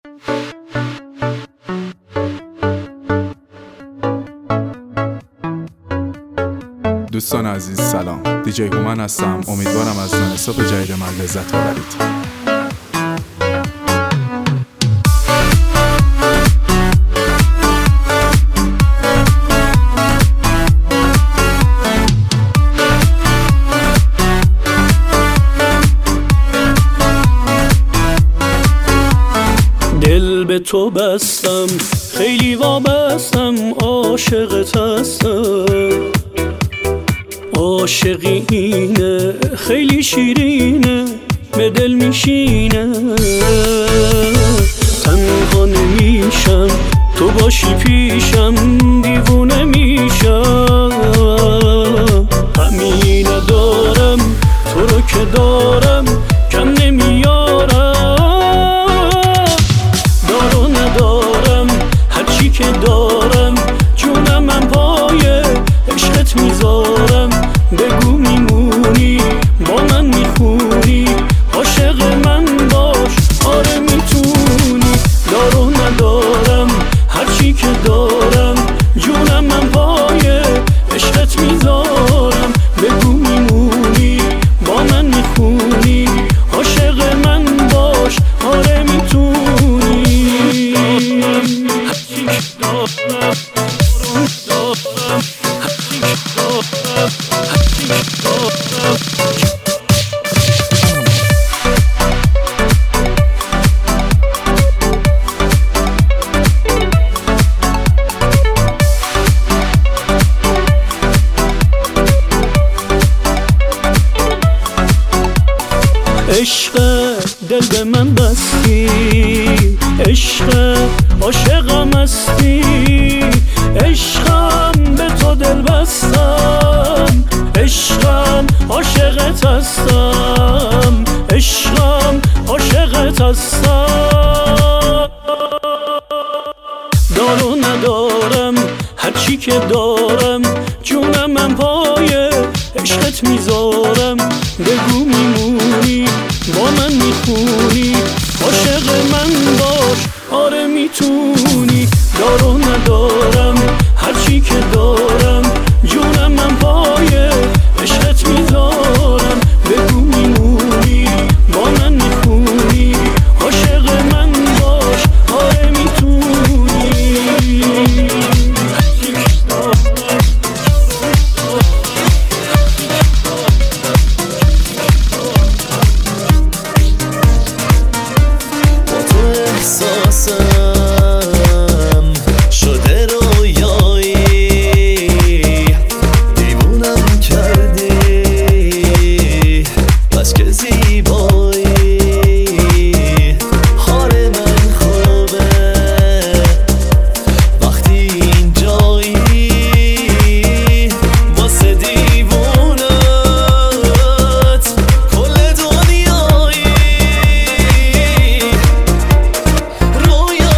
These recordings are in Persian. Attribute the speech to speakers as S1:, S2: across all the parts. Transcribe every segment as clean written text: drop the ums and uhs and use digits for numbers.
S1: دوستان عزیز سلام، دیجی هومن هستم. امیدوارم از نانستاپ جدید من لذت ببرید.
S2: دل به تو بستم، خیلی وابستم، عاشقت هستم. عاشقی اینه، خیلی شیرینه، به دل میشینه. تنها نمیشم، تو باشی پیشم، دیوونه میشم. غمی ندارم، تو رو که دارم، کم نمیارم. دارو ندارم، هرچی که دارم، جونم من پای عشقت میذارم. بگو میمونی، با من میخونی، عاشق من باش، آره میتونی. دارو ندارم، هرچی که دارم، جونم من پای عشقت میذارم. بگو میمونی، با من میخونی، عاشق من باش، آره میتونی. هرچی که دارم، عشق دل به من بستی، عشق عاشقم هستی. عشقم به تو دل بستم، عشقم عاشقت هستم، عشقم عاشقت هستم. دارو ندارم، هرچی که دارم، جونم من پای عشقت میذارم. بگو میمونی، با من میخونی، عاشق من باش، آره میتونی. دارو ندارم، هرچی که دارم، جونم من پای عشقت میذارم. بگو میمونی، با من میخونی، عاشق من باش، آره میتونی.
S3: احساسم شده رویایی، دیوونم کردی، بس که زیبایی. حال من خوبه وقتی اینجایی، واسه دیوونت کل دنیایی. رویا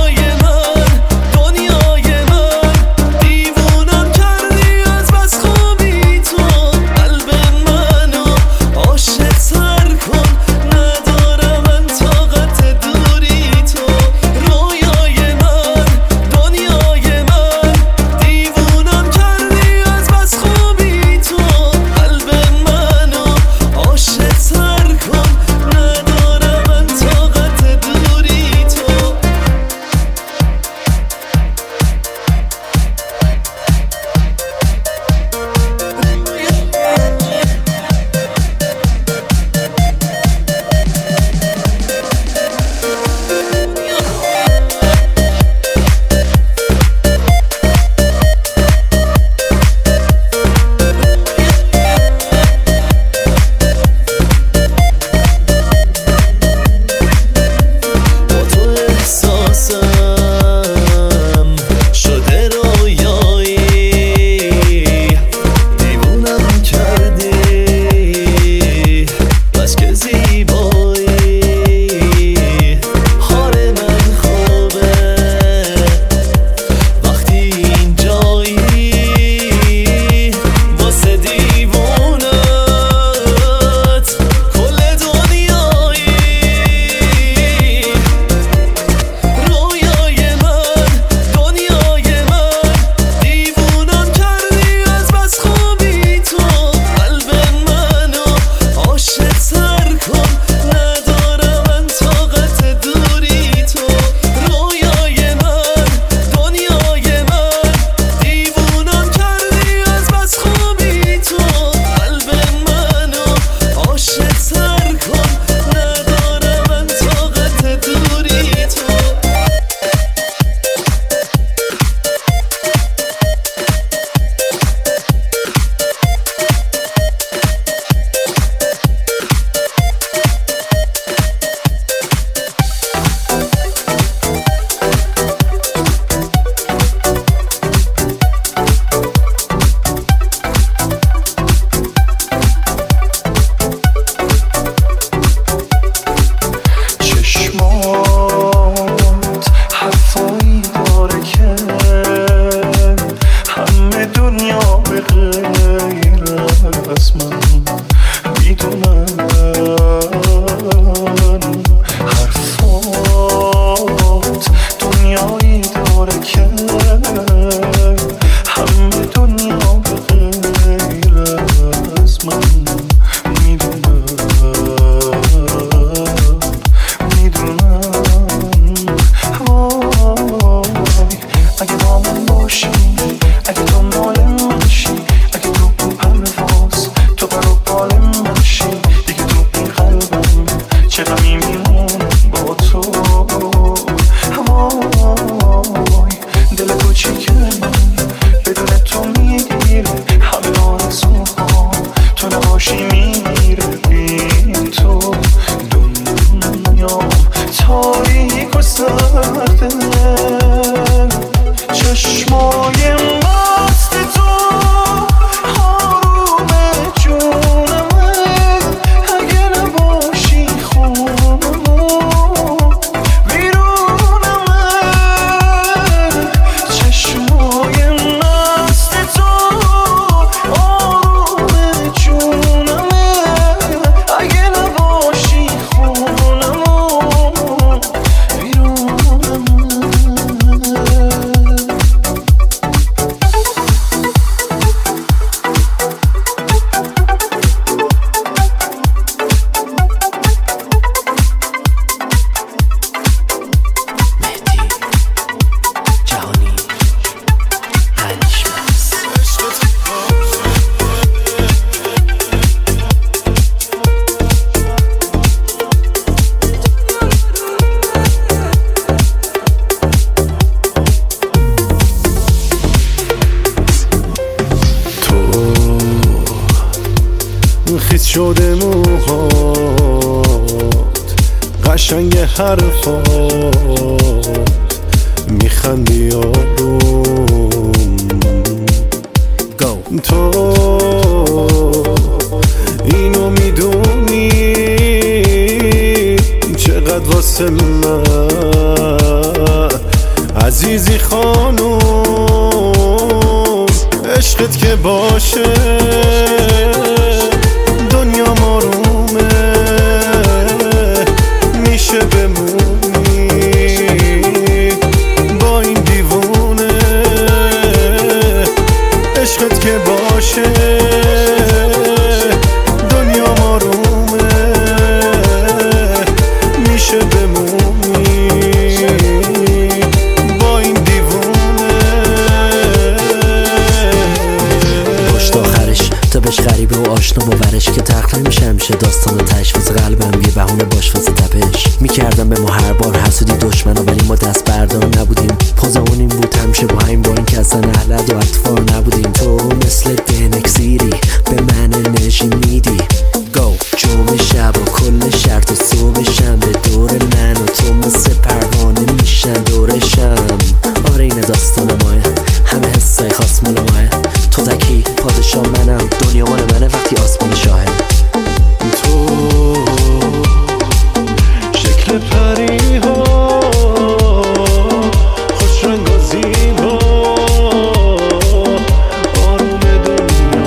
S4: شده موهات، قشنگ حرفات، میخندی آروم. تو اینو میدونی چقدر واسه من عزیزی خانوم. عشقت که باشه دنیا آرومه، میشه بمونی با این دیوونه. عشقت که باشه دنیا آرومه، میشه بمونی با این دیوونه.
S5: پشت آخرش تا بهش غریبه و آشنا باورش که تقریبا میشه داستان تشویز قلبم یه بهونه باش واسه تپش. میکردم به ما هر بار حسودی دشمنا، ولی ما دست بردار نبودیم. پوزمون این بود همیشه با همین با این که اصلا اهلد و اطفار نبودیم. تو مثل دنکسیری به من انرژی میدی. جمعه شب و کل شرط و صبح شنبه دور من و تو مثل پروانه میشن دورشم. آره این داستان ماه، همه حسای خاص مال ماه. تو تکی پادشاه منم، دنیا مال منه وقتی آسمان شاهد.
S4: تو شکل پری ها، خوش رنگ و زیبا، آروم دنیا.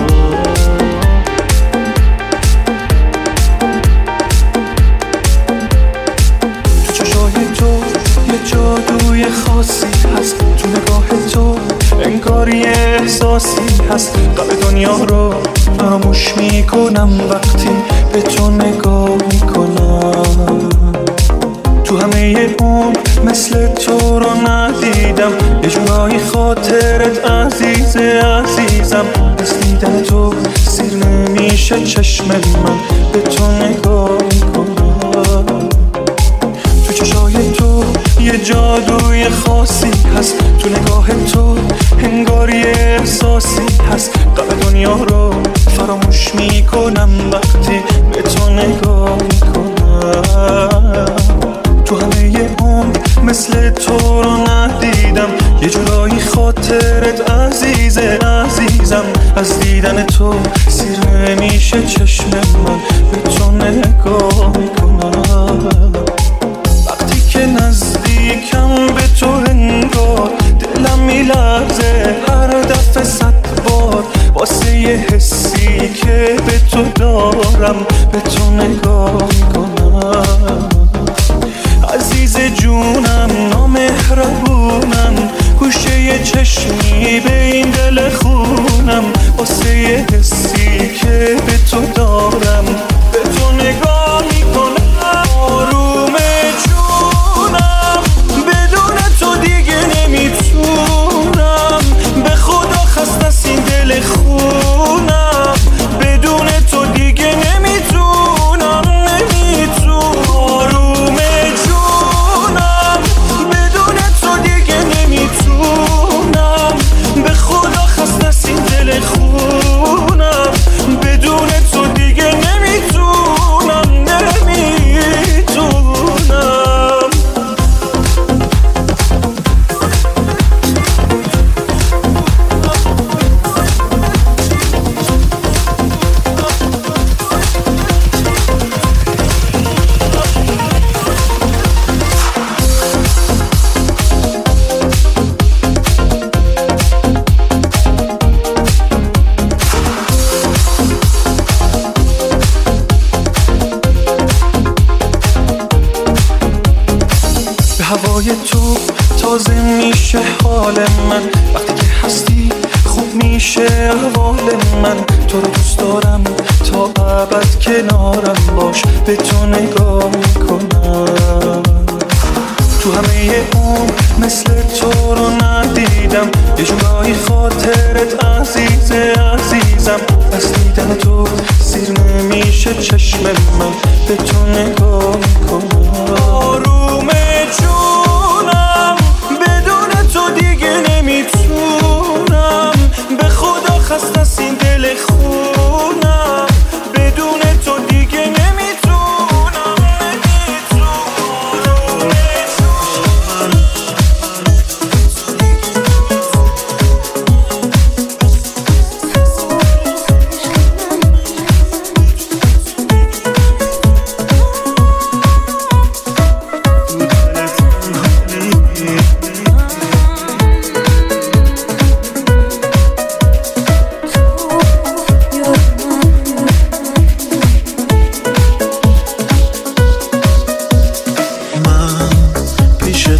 S4: تو چشای تو یه جادوی خاصی هست، تو نگاه تو انگار یه احساسی هست. قلب دنیا رو فراموش میکنم وقتی به تو نگاه میکنم. تو همه عمر مثل تو رو ندیدم، یه جورایی خاطرت عزیزم. از دیدن تو سیر نمیشه چشم من، به تو نگاه میکنم. تو چشای تو یه جادوی خاصی هست، تو نگاه تو انگار یه احساسی هست. قلب دنیا رو فراموش میکنم وقتی به تو نگاه میکنم. تو همه عمر مثل تو رو ندیدم، یه جورایی خاطرت عزیزم. از دیدن تو سیر نمیشه چشم من، به تو نگاه میکنم. وقتی که نزدیکم به تو انگار دلم میلرزه هر دفعه 100 بار، واسه یه حسی که به تو دارم به تو نگاه میکنم. عزیز جونم نامهربونم، گوشه یه چشمی به این دل خونم، واسه یه حسی که به تو دارم به تو نگاه میکنم. آروم جونم بدون تو دیگه نمیتونم، به خدا خسته از این دل خونم، بدون تو دیگه نمیتونم. آروم جونم بدون تو دیگه نمیتونم، به خدا خسته از این دل خونم، بدون تو دیگه نمیتونم. هوای تو تازه میشه حال من، وقتی که هستی خوب میشه احوال من. تو رو دوست دارم تا ابد کنارم باش، به تو نگاه میکنم. تو همه عمر مثل تو رو ندیدم، یه جورایی خاطرت عزیزم. از دیدن تو سیر نمیشه چشم من، به تو نگاه میکنم. آروم جونم بدون تو دیگه نمیتونم، به خدا خسته از این دل خونم، بدون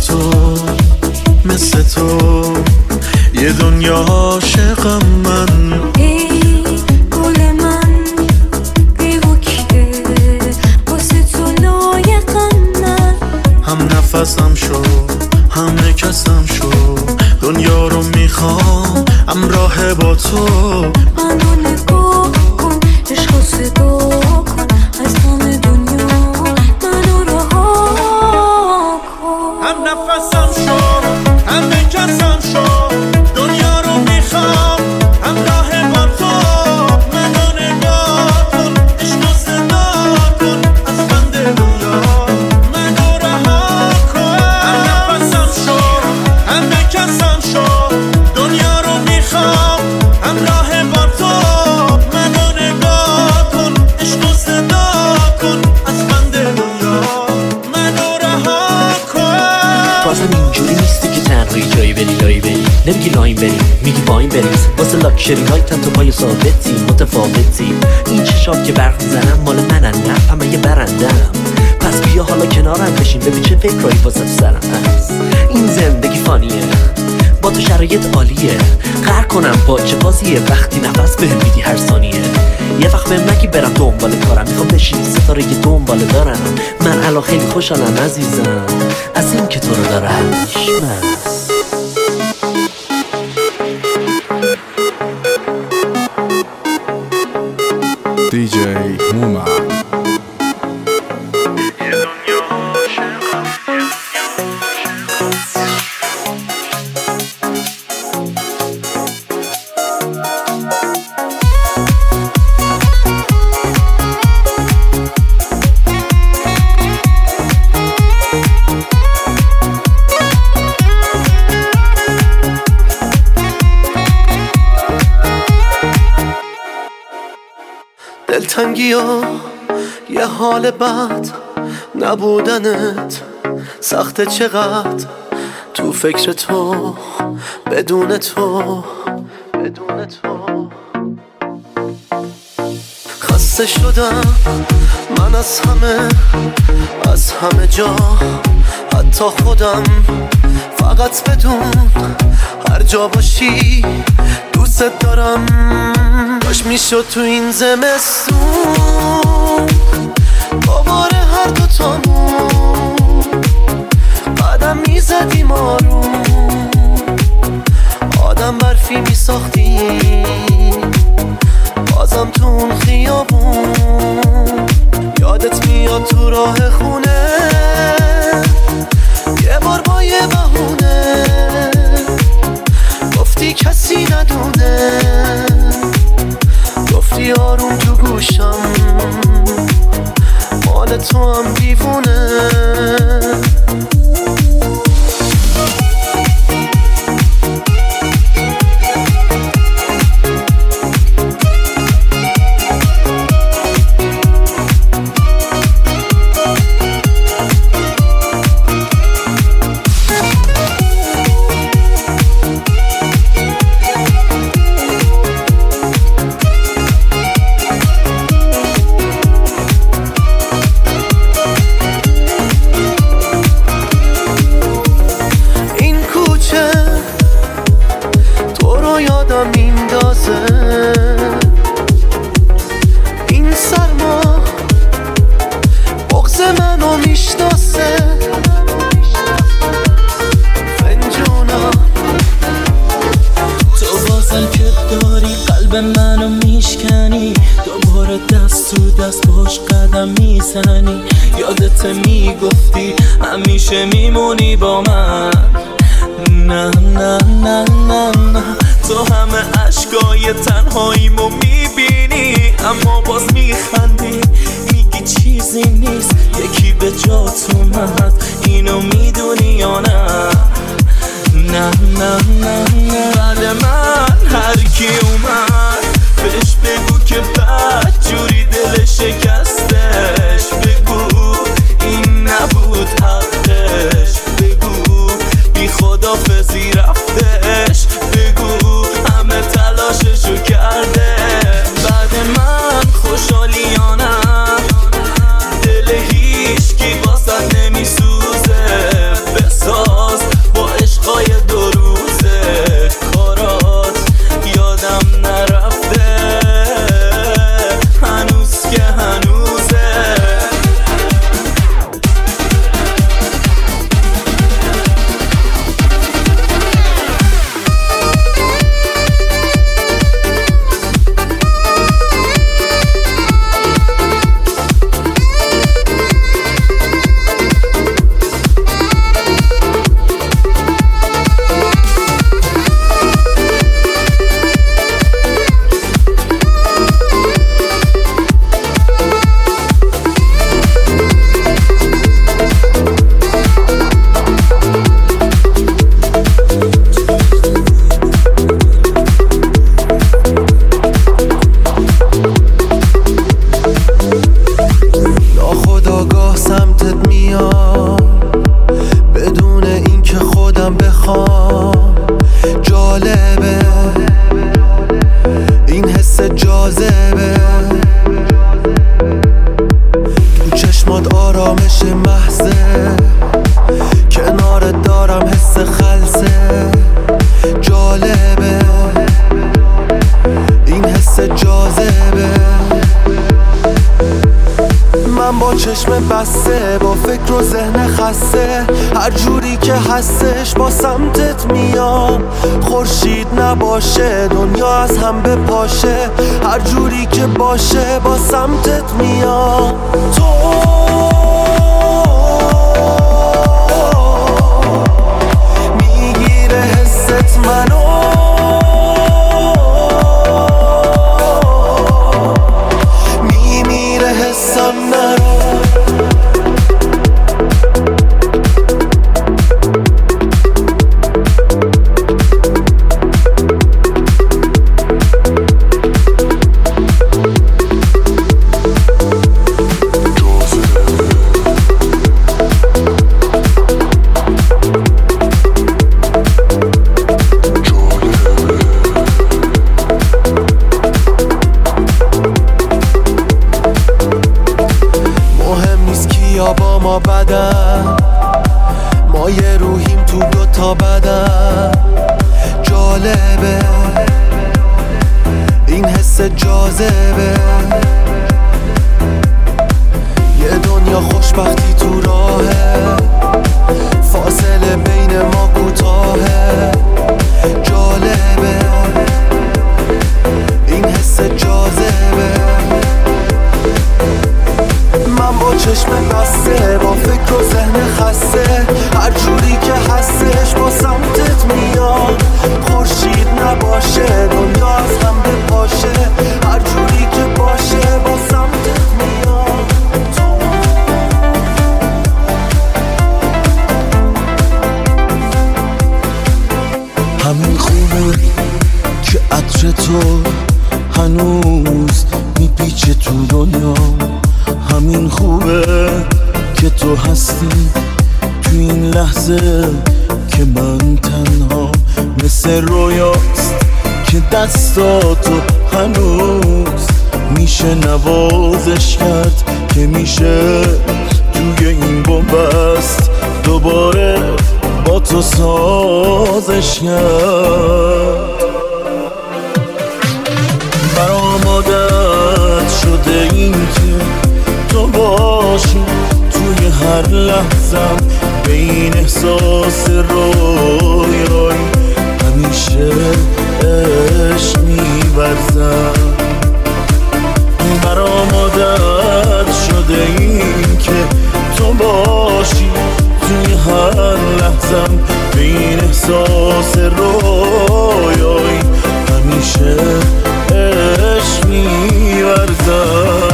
S6: تو مثل تو یه دنیا عاشقم من.
S7: ای گل من بی‌وکیه واسه تو لایقم من.
S6: هم نفسم شو هم نکسم شو دنیا رو میخوام همراه با تو.
S7: منو نگاه کن عشقو صدا کن از تمام دنیا منو رها کن.
S6: هم نفسم شو هم نکسم شو دنیا رو میخوام همراه با تو. منو نگاه کن عشقو صدا کن از بند دنیا منو رها کن. هم نفسم شو هم نکسم شو دنیا رو میخوام همراه با تو. منو نگاه کن عشقو صدا کن از بند دنیا منو رها کن.
S5: بازم اینجوری نیستی که تنهایی جایی بری لایی بری، نمیگی لاین بری میگی باین بریز. واسه لاکشری هایتن تو پای ثابتی متفاوتی. این چشام که برق میزنم مال منن نه همه یه برندم. پس بیا حالا کنارم بشین ببین چه فکرایی واسه سرم هست. این زندگی فانیه با تو شرایط عالیه. قهر کنم با چه بازیه وقتی نفس بهم میدی هر ثانیه. یه وقت بهم نگی برم دنبال کارم میخوام بشینی ستاره یه دنبال دارم. من الان خیلی خوشحالم عزیزم از این که تو رو دارم.
S1: DJ هومن.
S6: دلتنگی ها یه حال بد نبودنت سخته چقدر تو فکر تو بدون تو خسته شدم من از همه جا حتی خودم. فقط بدون هر جا باشی دوست دارم. کاش میشد تو این زمستون دوباره هر دوتامون قدم میزدیم آروم آدم برفی میساختیم بازم تو اون خیابون. یادت میاد تو راه خونه یه بار با یه بهونه گفتی کسی ندونه. گفتی آروم تو گوشم مال تو هم دیوونه. این سرما بغض منو میشناسه. فنجونا
S2: تو بازم که داری قلب منو میشکنی دوباره دست تو دست باش قدم میزنی. یادت میگفتی همیشه میمونی با من. نه نه نه نه نه تو همه عشقای تنهاییمو میبینی اما باز میخندی میگی چیزی نیست یکی به جات اومد اینو میدونی یا نه. نه نه نه نه بعد من هر کی اومد بهش بگو که بد جوری دل شکستش. بگو این نبود حقش. بگو بی خدافظی رفتش. بگو همه تلاششو کرده. بعد من خوشحالیانم دل هیچ کی واسه نمیسوزه. بسا
S8: چشم بسته با فکر و ذهن خسته، هر جوری که هستش با سمتت میام. خورشید نباشه دنیا از هم بپاشه، هر جوری که باشه با سمتت میام. تو میگیره حست منو، میمیره حسم نرو. با ما بدن، ما یه روحیم تو دوتا بدن. جالبه این حس جاذبه، یه دنیا خوشبختی تو راهه، فاصله بین ما کوتاهه. جالبه این حس جاذبه، من با چشم بسته با فکر و ذهن خسته، هر جوری که هستش با سمتت میام. خورشید نباشه دنیا از هم بپاشه، هر جوری که باشه با سمتت میام. همین خوبه که عطر تو هنوز میپیچه تو دنیا. همین خوبه که تو هستی تو این لحظه که من تنها، مثل رویاست که دستاتو هنوز میشه نوازش کرد، که میشه توی این بنبست دوباره با تو سازش کرد. برام عادت شده این که تو باشی توی هر لحظم، به این احساس رویایی همیشه عشق می‌ورزم. برام عادت شده این که تو باشی توی هر لحظم، به این احساس رویایی همیشه عشق می‌ورزم.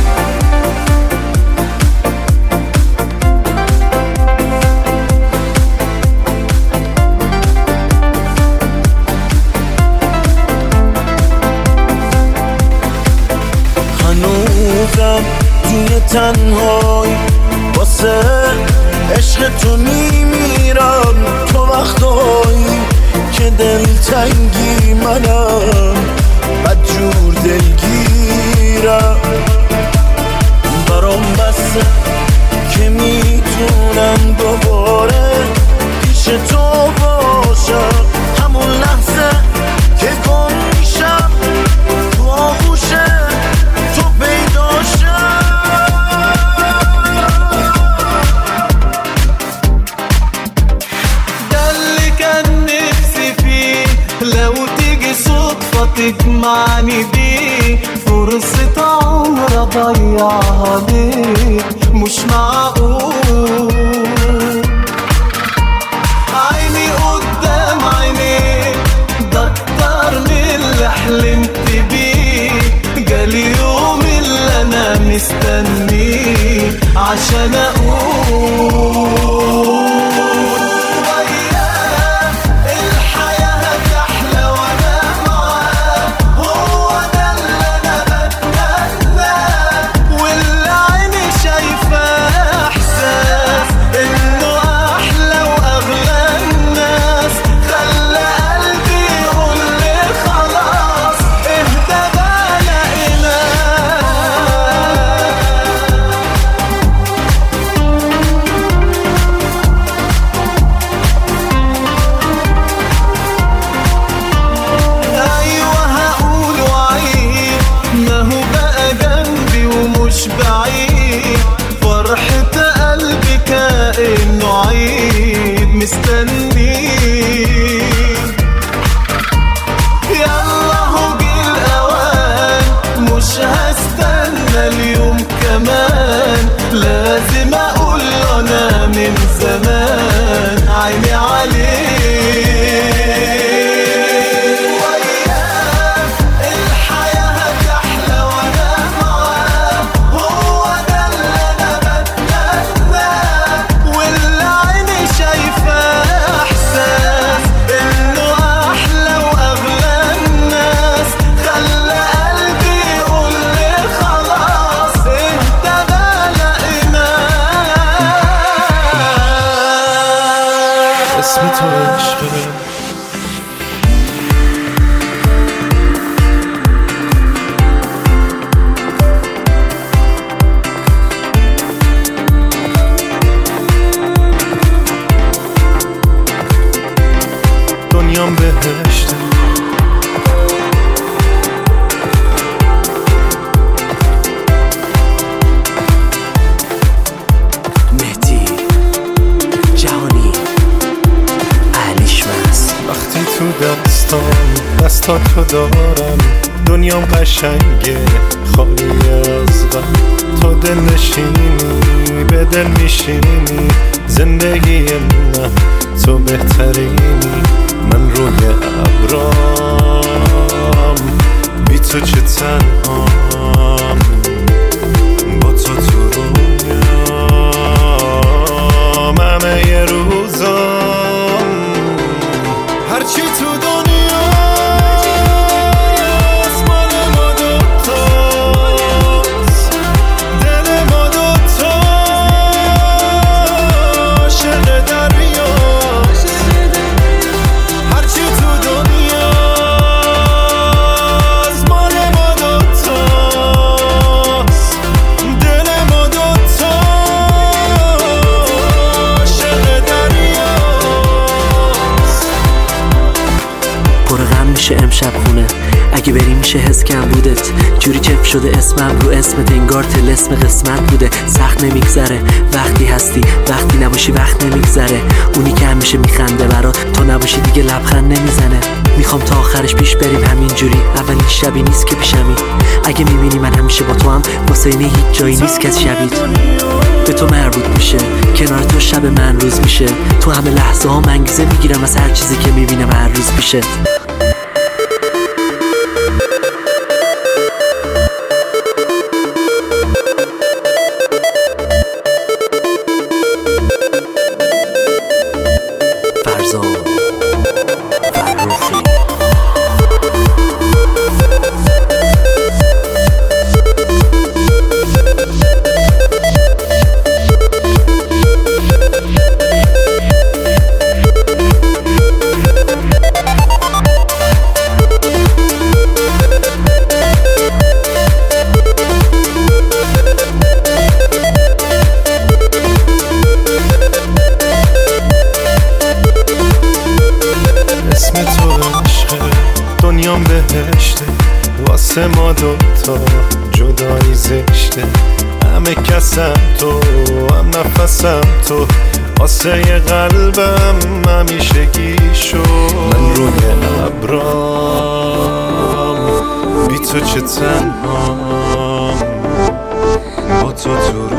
S8: توی تنهایی واسه عشق تو میمیرم. تو وقتایی که دلتنگی منم، بدجور دلگیرم. برام بسه که میتونم دوباره پیش تو باشم، همون لحظه که گم میشم تو آغوش تو پیدا شم. تجمعني بيك فرصة عمر أضيعها بيك، مش معقول عيني قدام عينيك، ده أكتر من اللي حلمت بيه. جالي يوم اللي أنا مستنيه عشان أقول مستني يلا هو جه الأوان مش هستنى اليوم كمان لازم أقول أنا من زمان عيني عليه اسم تو عشقه دنیام بهشته
S5: مهدی جهانی
S8: وقتی تو دستاتو دارم دنیام قشنگه خالی از غم تو دل نشینی به دل میشینی زندگی من تو بهترینی من روی ابرام بی تو چه تنهام با تو تو رویام همه یه روزام هرچی تو دنیاست مال ما دوتاست دل ما دوتاست عاشق دریاست هرچی تو دنیاست مال ما دوتاست دل ما دوتاست عاشق دریاست
S5: پر غم میشه امشب خونه اگه بری میشه حس کم بودت جوری چف شده اسمم رو اسمت انگار طلسم قسمت بوده سخت نمیگذره وقتی هستی وقتی نباشی وقت نمیگذره اونی که همیشه میخنده برات تو نباشی دیگه لبخند نمیزنه میخوام تا آخرش پیش بریم همینجوری اولین شبی نیست که پیشمی اگه میبینی من همیشه با تو هم واسه اینه هیچ جایی نیست که از شبیت به تو مربوط میشه کنار تو شب من روز میشه تو همه لحظه ها انگیزه میگیرم از هر چیزی که میبینم هر روز پیشت
S8: دنیام بهشته واسه ما دوتا جدایی زشته همه کسم تو هم نفسم تو واسه یه قلبم همیشه گیشو من روی ابرام بی تو چه تنهام با تو تو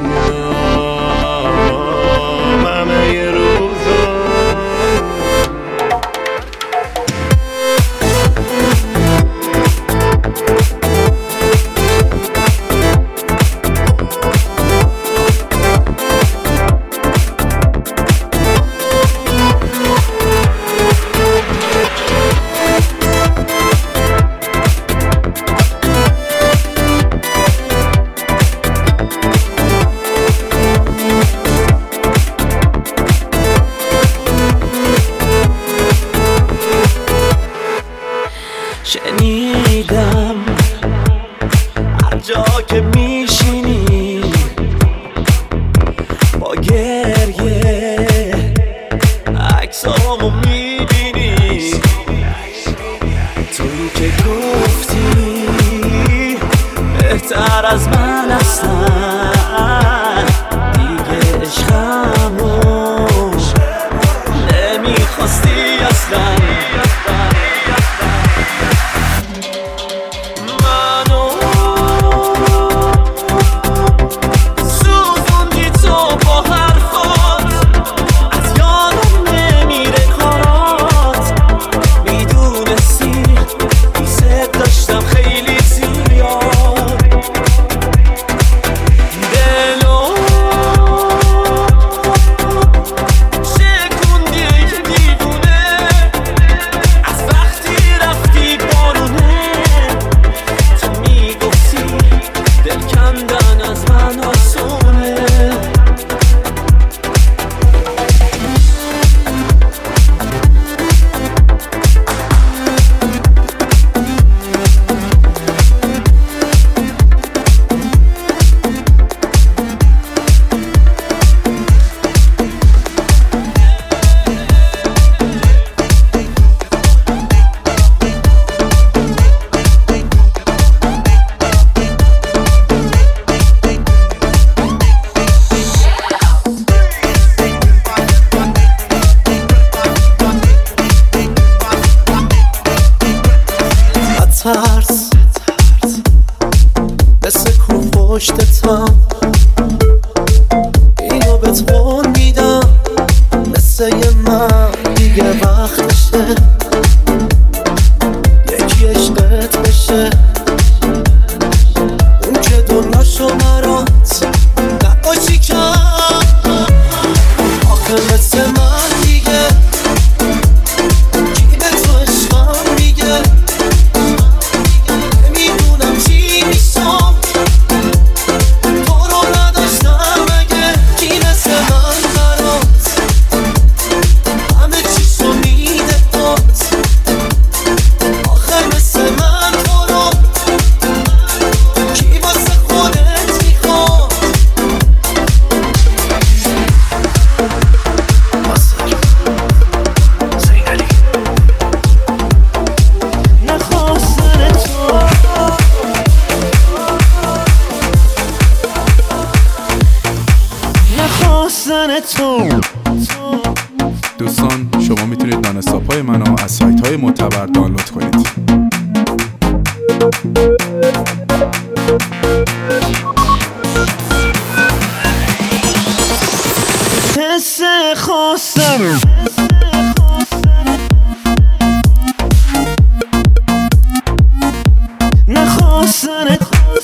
S8: رویام همه یه روزا
S3: شنیدم هر جا که میشینی با گریه عکسامو میبینی توی که گفتی بهتر از من اصلا دیگه عشقمو
S8: چشمم اینو بهت قول میدم مثل من دیگه وقتشه یکی عشقت بشه اون که دنیاشو برات نقاشی کرد آخه مثل من دیگه کی به تو عشقم میگه نمیدونم چی میشم تو رو نداشتم مگه کی مثل من برات همه چیشو میده پات آخه مثل من تو رو کی واسه خودت میخواد نخواستن تو نخواستن تو
S1: دوستان شما میتونید نانستاپ های منو از سایت های معتبر دانلود کنید.
S8: حس خواستم نخواستن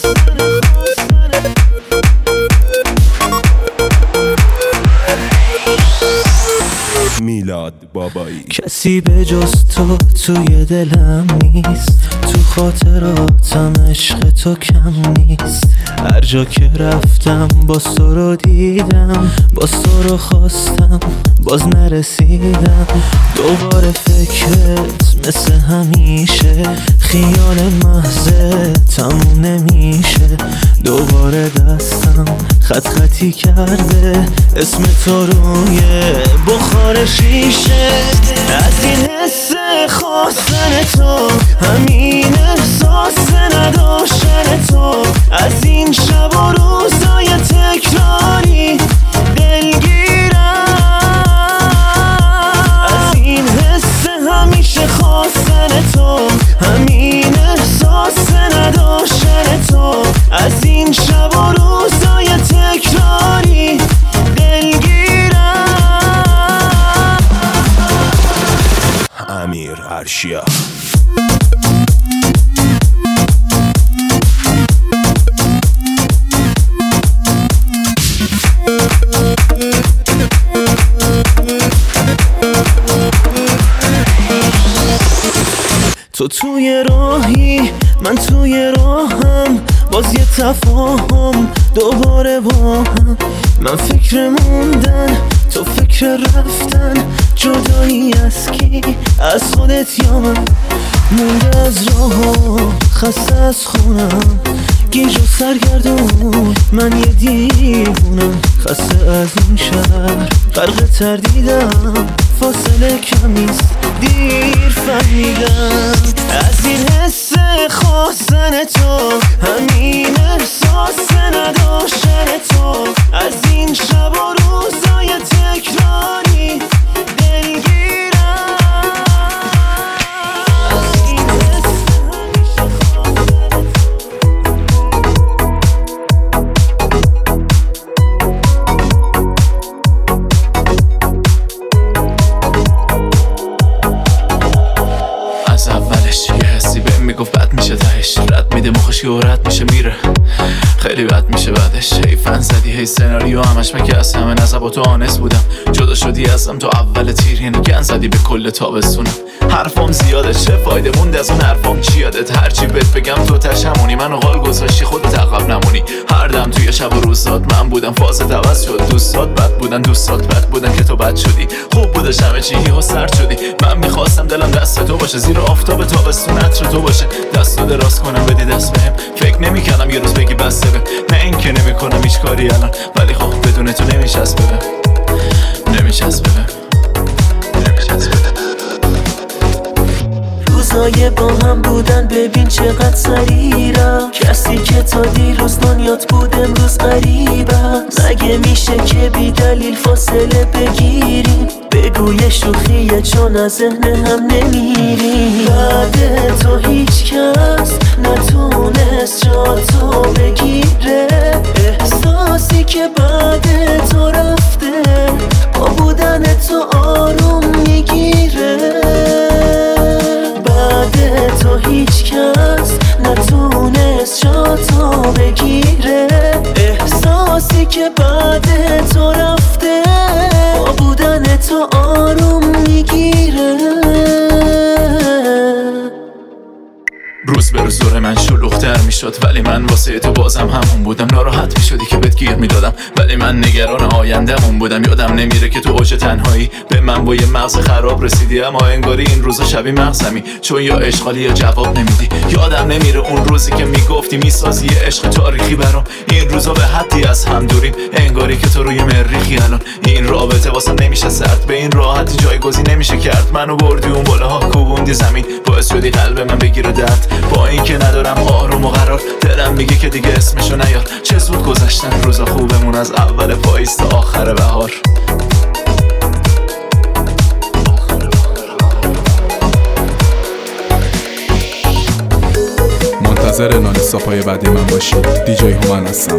S3: میلاد بابایی.
S8: کسی به جز تو توی دلم نیست، تو خاطراتم عشق تو کم نیست. هر جا که رفتم باز تو رو دیدم، باز تو رو خواستم باز نرسیدم. دوباره فکرت مثل همیشه، خیال محضه تموم نمیشه. دوباره دستم خط خطی کرده اسم تو روی بخار شیشه. از این حس خواستن تو، همین احساس نداشتن تو، از این شب و روزای تکراری دلگیرم. از این حس همیشه خواستن تو، همین احساس نداشتن تو، از این شب و روزای تکراری دلگیرم.
S3: امیر عرشیا.
S8: تو توی راهی من توی راهم، باز یه تفاهم دوباره با هم. من فکر موندن تو فکر رفتن، جدایی از کی؟ از خودت یا من؟ مونده از راهام خسته از خونم، گیج و سرگردون من یه دیوونم. خسته از این شهر غرق تردیدم، فاصله کمیست دیر فهمیدم. از این حس خواستن تو، همین احساس نداشتن تو، از این شب و روزای تکراری دلگیرم. از این حس همیشه خواستن
S9: از اولش یه حسی بهم میگفت بد میشه تهش، رد میده مخش و رد میشه میره، خیلی بد میشه بعدش. هی فن زدی هی سناریو همش مگه از همه نظر با تو آنس بودم. جدا شدی ازم تو اول تیر، یعنی گن زدی به کل تابستونم. حرفام زیاده چه فایده موند از اون حرفام چی یادت؟ هرچی بهت بگم تو تشمونی، منو قال گذاشتی خودت عقب نمونی. هر دم توی شب و روزات من بودم، فازت عوض شد. دوستات بد بودن دوستات بد بودن که تو بد شدی. خوب بودش همه چی یهو سرد شدی. من میخواستم دلم دست تو باشه، زیر آفتاب تابستون عطر تو باشه. دستو دراز کنم بدی دست بهم، فکر نمی‌کردم یه روز بگی بس به. نه این که نمی‌کنم هیچ کاری الان، ولی خب بدون تو نمی‌چسبه نمی‌چسبه نمی‌چسبه.
S8: روزای با هم بودن ببین چقدر سریرم، کسی که تا دیروز دنیات بود امروز غریبم. مگه میشه که بی دلیل فاصله بگیریم؟
S3: بگو یه شوخیه چون از ذهن هم نمیری. بعد تو هیچ کس نتونست جا تو بگیره. احساسی که بعد تو رفته با بودن تو آروم میگیره. بعد تو هیچ کس نتونست جا تو بگیره. احساسی که بعد تو رفته با بودن تو آروم میگیره.
S9: روز به روز دور من شلوغ‌تر میشد ولی من واسه تو بازم همون بودم. ناراحت میشدی که بهت گیر میدادم ولی من نگران آینده‌مون بودم. یادم نمیره که تو اوج تنهایی به من با یه مغز خراب رسیدی، اما انگاری این روزا شبیه مغزمی چون یا اشغالی یا جواب نمیدی. یادم نمیره اون روزی که میگفتی میسازی یه عشق تاریخی برام. این روزا به حدی از هم دوریم انگاری که تو روی مریخی. الان این رابطه واسه نمیشه سرد، به این راحتی جایگزین نمیشه کرد. منو بردی اون بالاها کوبوندی زمین، باعث شدی قلب من بگیره درد. با این که ندارم آروم و قرار، دلم میگه که دیگه اسمشو نیار. چه زود گذشتن روزا خوبمون از اول پاییز تا آخر بهار.
S1: منتظر نان صافای بعدی من باشی. دیجی هومن هستم.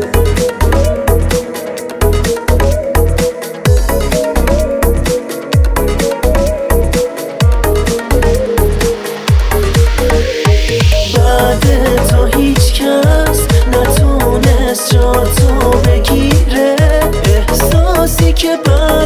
S3: تو هیچ کس نتونست جا تو بگیره. احساسی که